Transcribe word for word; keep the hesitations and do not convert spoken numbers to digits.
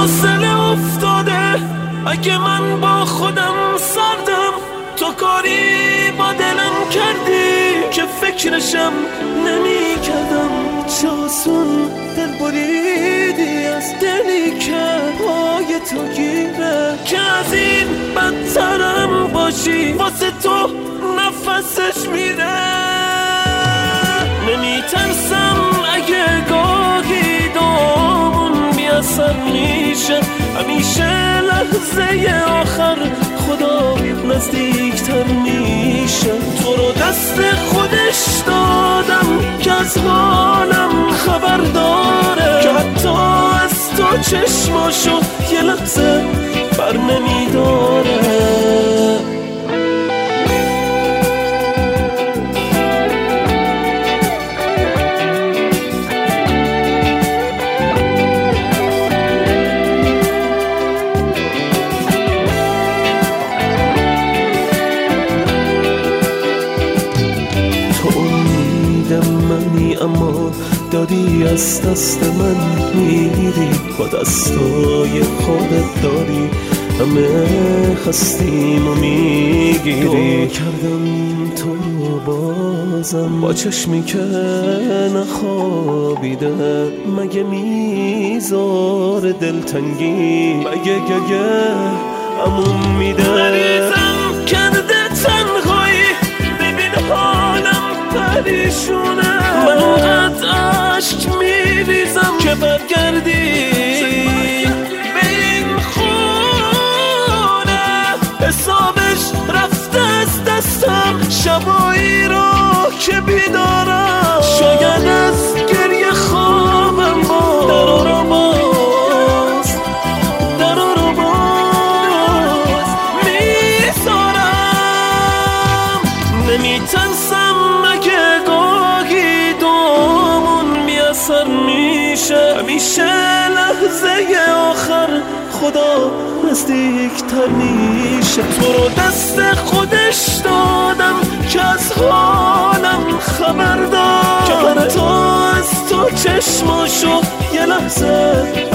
فاصله افتاده. اگه من با خودم سردم، تو کاری با دلم کردی که فکرشم نمی کردم. چه آسون دل بریدی از دلی که پای تو گیره، که از این بدترم باشی واسه تو نفسش میره. نمی ترسم اگه گاهی دامون بیاثر میشه، همیشه لحظه آخر خدا نزدیکتر میشه. تو رو دست خودش دادم که از حالم خبر داره، که حتی از تو چشماشو یه لحظه بر نمیداره. منی اما داری از دست من میری، با دستای خودت داری همه خستیم و میگیری. کردم تو رو بازم با چشمی که نخوابیده، مگه میذار دلتنگی، مگه گگه امون میده. مریضم کرده تنهایی، ببین حالم پریشونه. من قد عشق میریزم که برگردی به این خونه. حسابش رفته از دستم شبایی رو که بیدارم. شاید از گریه خوابم باز درو رو باز درو رو باز میذارم. نمیترسم اگه گاهی دومون بیاثر میشه، همیشه لحظه آخر خدا نزدیکتر میشه. تو رو دست خودش دادم که از حالم خبر دار، که حتی از تو چشماشو یه لحظه